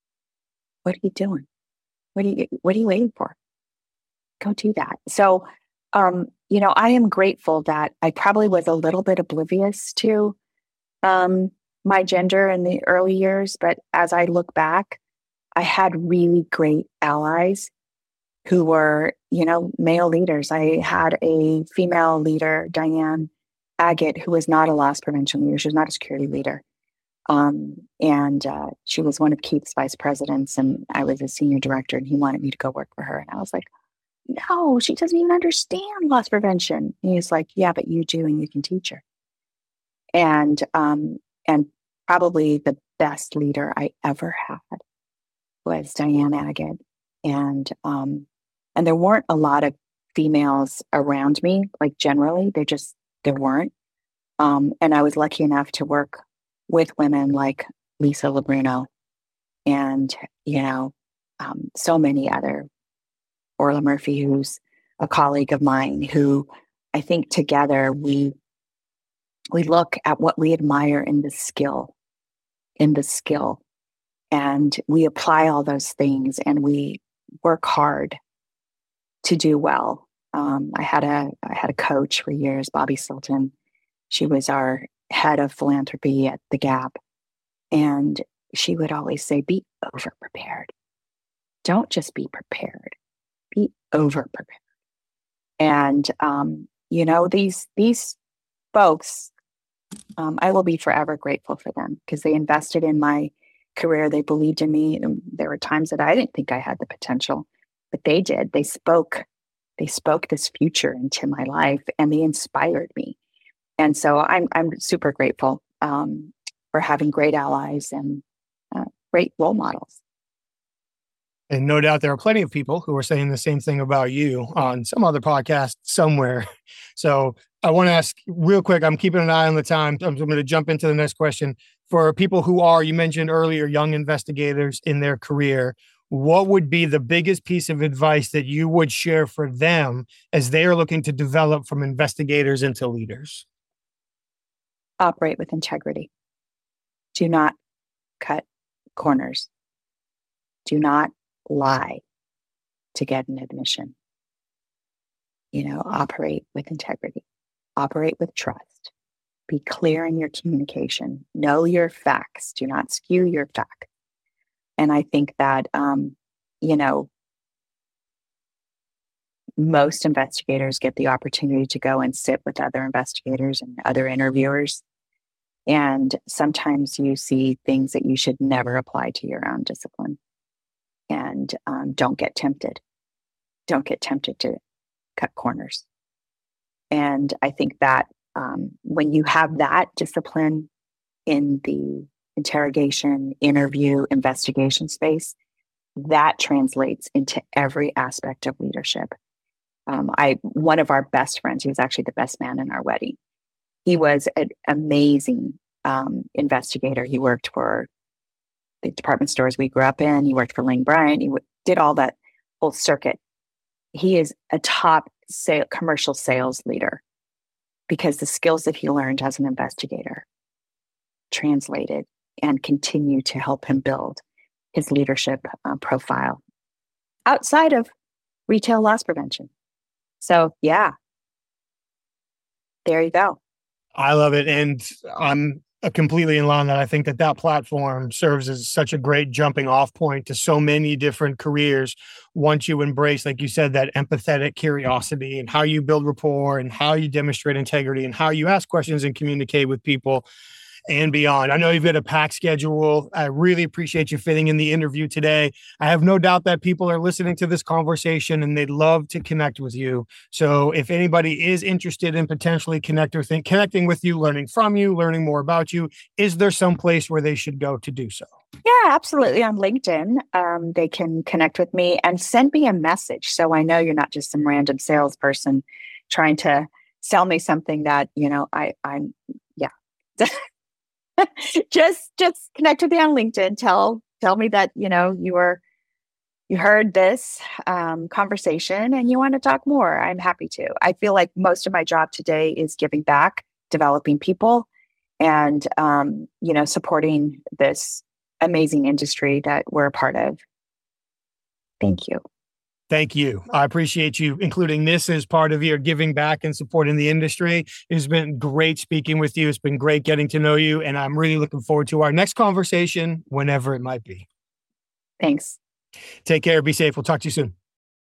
What are you doing? What are you, what are you waiting for? Go do that. So, um, you know, I am grateful that I probably was a little bit oblivious to um, my gender in the early years. But as I look back, I had really great allies who were, you know, male leaders. I had a female leader, Diane Agate, who was not a loss prevention leader. She was not a security leader. Um, and uh, she was one of Keith's vice presidents, and I was a senior director, and he wanted me to go work for her. And I was like, no, she doesn't even understand loss prevention. And he's like, yeah, but you do, and you can teach her. And, um, and probably the best leader I ever had was Diane Agate. And, um, and there weren't a lot of females around me, like generally, there just, there weren't. Um, and I was lucky enough to work with women like Lisa Labruno and, you know, um, so many other, Orla Murphy, who's a colleague of mine, who I think together we, we look at what we admire in the skill, in the skill, and we apply all those things, and we work hard to do well. Um, I had a, I had a coach for years, Bobby Silton. She was our head of philanthropy at the Gap. And she would always say, be over prepared. Don't just be prepared, be over prepared. And, um, you know, these, these folks, um, I will be forever grateful for them because they invested in my career. They believed in me. And there were times that I didn't think I had the potential, but they did. They spoke, they spoke this future into my life, and they inspired me. And so I'm I'm super grateful um, for having great allies and uh, great role models. And no doubt there are plenty of people who are saying the same thing about you on some other podcast somewhere. So I want to ask real quick, I'm keeping an eye on the time. I'm going to jump into the next question. For people who are, you mentioned earlier, young investigators in their career, what would be the biggest piece of advice that you would share for them as they are looking to develop from investigators into leaders? Operate with integrity. Do not cut corners. Do not lie to get an admission. You know, operate with integrity. Operate with trust. Be clear in your communication. Know your facts. Do not skew your facts. And I think that, um, you know, most investigators get the opportunity to go and sit with other investigators and other interviewers. And sometimes you see things that you should never apply to your own discipline. And um, don't get tempted. Don't get tempted to cut corners. And I think that um, when you have that discipline in the interrogation, interview, investigation space, that translates into every aspect of leadership. Um, I one of our best friends, he was actually the best man in our wedding. He was an amazing um, investigator. He worked for the department stores we grew up in. He worked for Lang Bryant. He w- did all that whole circuit. He is a top sale, commercial sales leader because the skills that he learned as an investigator translated and continue to help him build his leadership uh, profile outside of retail loss prevention. So, yeah, there you go. I love it. And I'm completely in line that I think that that platform serves as such a great jumping off point to so many different careers. Once you embrace, like you said, that empathetic curiosity and how you build rapport and how you demonstrate integrity and how you ask questions and communicate with people and beyond. I know you've got a packed schedule. I really appreciate you fitting in the interview today. I have no doubt that people are listening to this conversation and they'd love to connect with you. So if anybody is interested in potentially connect or think, connecting with you, learning from you, learning more about you, is there some place where they should go to do so? Yeah, absolutely. On LinkedIn, um, they can connect with me and send me a message. So I know you're not just some random salesperson trying to sell me something that, you know, I, I'm, yeah. just just connect with me on LinkedIn. Tell tell me that, you know, you were you heard this um, conversation and you want to talk more. I'm happy to. I feel like most of my job today is giving back, developing people, and um, you know, supporting this amazing industry that we're a part of. Thank you. Thank you. I appreciate you including this as part of your giving back and supporting the industry. It's been great speaking with you. It's been great getting to know you. And I'm really looking forward to our next conversation, whenever it might be. Thanks. Take care. Be safe. We'll talk to you soon.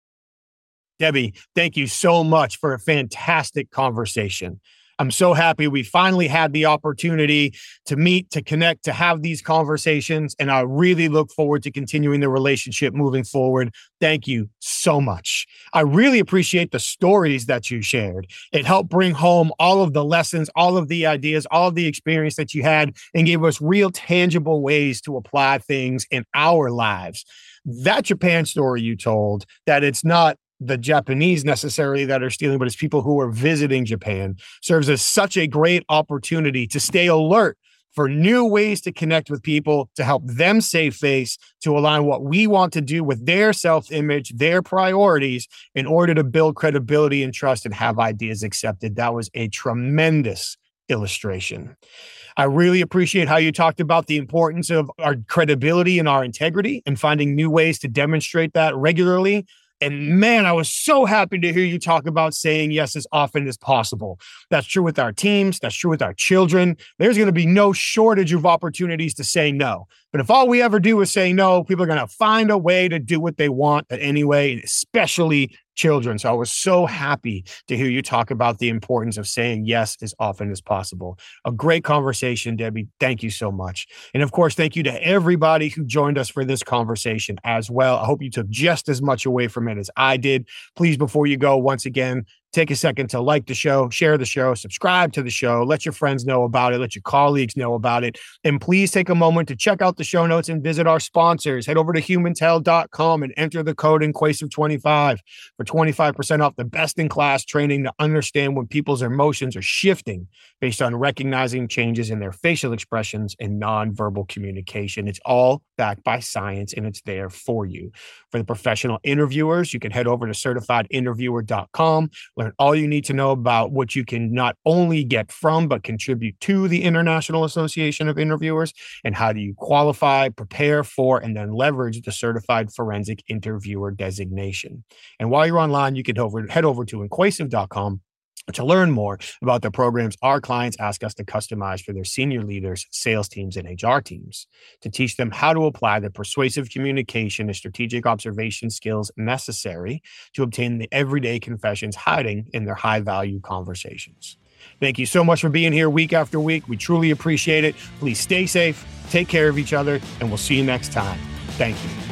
Debbie, thank you so much for a fantastic conversation. I'm so happy we finally had the opportunity to meet, to connect, to have these conversations. And I really look forward to continuing the relationship moving forward. Thank you so much. I really appreciate the stories that you shared. It helped bring home all of the lessons, all of the ideas, all of the experience that you had, and gave us real tangible ways to apply things in our lives. That Japan story you told, that it's not the Japanese necessarily that are stealing, but it's people who are visiting Japan, serves as such a great opportunity to stay alert for new ways to connect with people, to help them save face, to align what we want to do with their self-image, their priorities, in order to build credibility and trust and have ideas accepted. That was a tremendous illustration. I really appreciate how you talked about the importance of our credibility and our integrity and finding new ways to demonstrate that regularly. And man, I was so happy to hear you talk about saying yes as often as possible. That's true with our teams. That's true with our children. There's going to be no shortage of opportunities to say no. But if all we ever do is say no, people are going to find a way to do what they want anyway, especially children. So I was so happy to hear you talk about the importance of saying yes as often as possible. A great conversation, Debbie. Thank you so much. And of course, thank you to everybody who joined us for this conversation as well. I hope you took just as much away from it as I did. Please, before you go, once again, take a second to like the show, share the show, subscribe to the show, let your friends know about it, let your colleagues know about it. And please take a moment to check out the show notes and visit our sponsors. Head over to humantel dot com and enter the code Inquasive twenty-five for twenty-five percent off the best-in-class training to understand when people's emotions are shifting based on recognizing changes in their facial expressions and nonverbal communication. It's all backed by science, and it's there for you. For the professional interviewers, you can head over to certified interviewer dot com. Learn all you need to know about what you can not only get from, but contribute to the International Association of Interviewers, and how do you qualify, prepare for, and then leverage the Certified Forensic Interviewer designation. And while you're online, you can over, head over to inquasive dot com to learn more about the programs our clients ask us to customize for their senior leaders, sales teams, and H R teams, to teach them how to apply the persuasive communication and strategic observation skills necessary to obtain the everyday confessions hiding in their high-value conversations. Thank you so much for being here week after week. We truly appreciate it. Please stay safe, take care of each other, and we'll see you next time. Thank you.